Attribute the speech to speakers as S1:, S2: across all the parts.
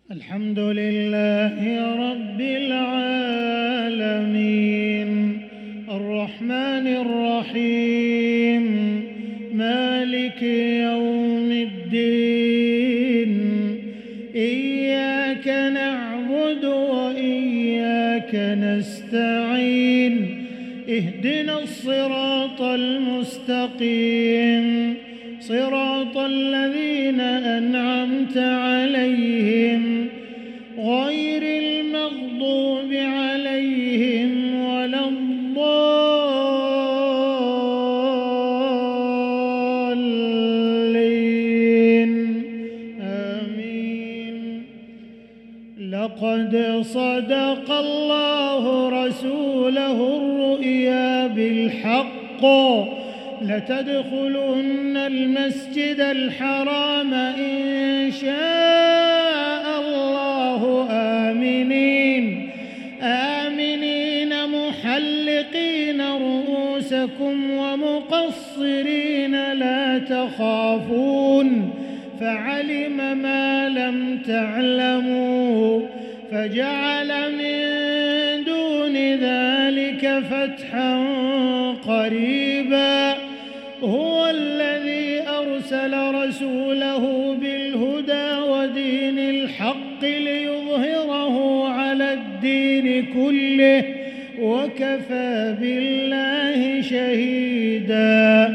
S1: الحمد لله رب العالمين الرحمن الرحيم مالك يوم الدين إياك نعبد وإياك نستعين اهدنا الصراط المستقيم صراط الذين أنعمت عليهم غير المغضوب عليهم ولا الضالين آمين. لقد صدق الله رسوله الرؤيا بالحق لتدخلن المسجد الحرام إن شاء الله آمنين محلقين رؤوسكم ومقصرين لا تخافون فعلم ما لم تعلموا فجعل من دون ذلك فتحا قريبا هو الذي أرسل رسوله بالهدى ودين الحق ليظهره على الدين كله وكفى بالله شهيدا.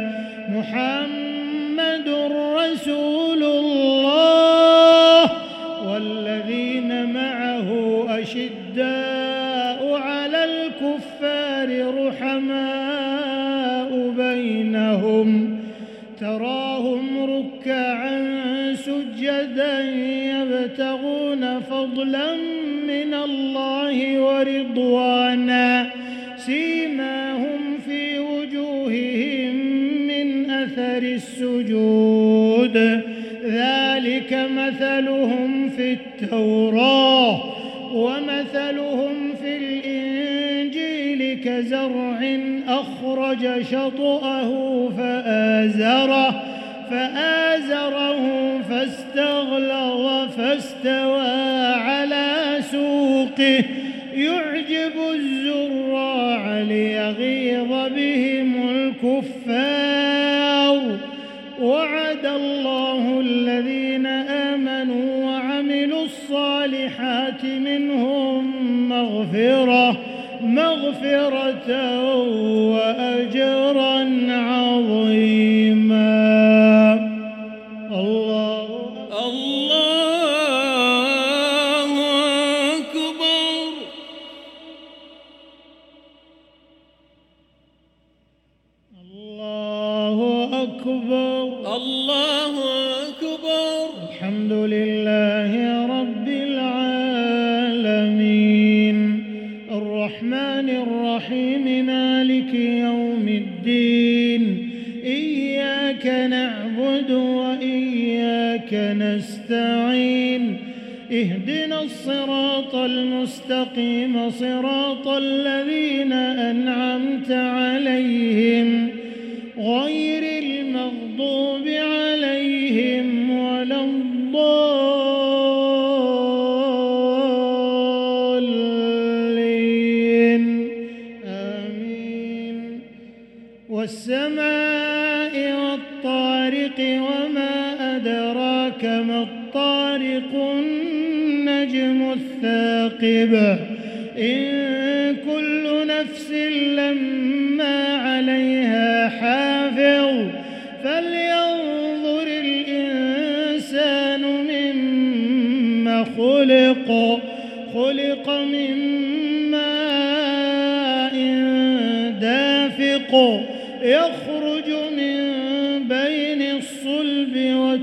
S1: محمد رسول الله والذين معه أشداء على الكفار رحماء بينهم تراهم ركعا سجدا يبتغون فضلا من الله ورضوانا سيماهم في وجوههم من أثر السجود ذلك مثلهم في التوراة ومثلهم في الإنجيل كزرع أخرج شطأه فآزره فاستغلظ فاستوى على سوقه يعجب الزراع ليغيظ بهم الكفار. وعد الله الذين آمنوا وعملوا الصالحات منهم مغفرة وأجرا عظيما. الله أكبر. الله أكبر. الله أكبر. الحمد لله رب العالمين الرحمن الرحيم مالك يوم الدين إياك نعبد وإياك نستعين اهدنا الصراط المستقيم صراط الذين أنعمت عليهم غير المغضوب عليهم ولا الضالين آمين. والسماء والطارق وما أدراك ما الطارق النجم الثاقب إن كل نفس لما عليها حافظ فلينظر الإنسان مما خلق من ماء دافق يخرج من بين الصلب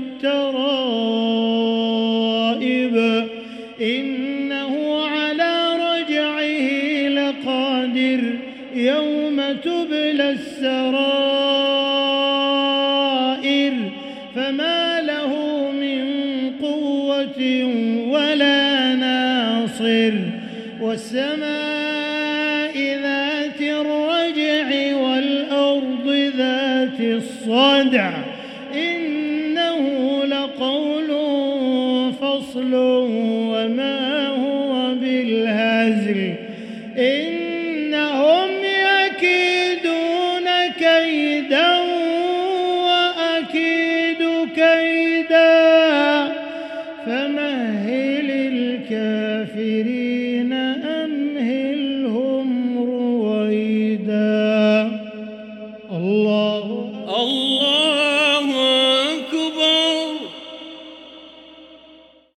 S1: والترائب إنه على رجعه لقادر يوم تبلى السرائر فما له من قوة ولا ناصر. والسماء ذات الرجع والأرض ذات الصدع إنه لقول فصل فصل وما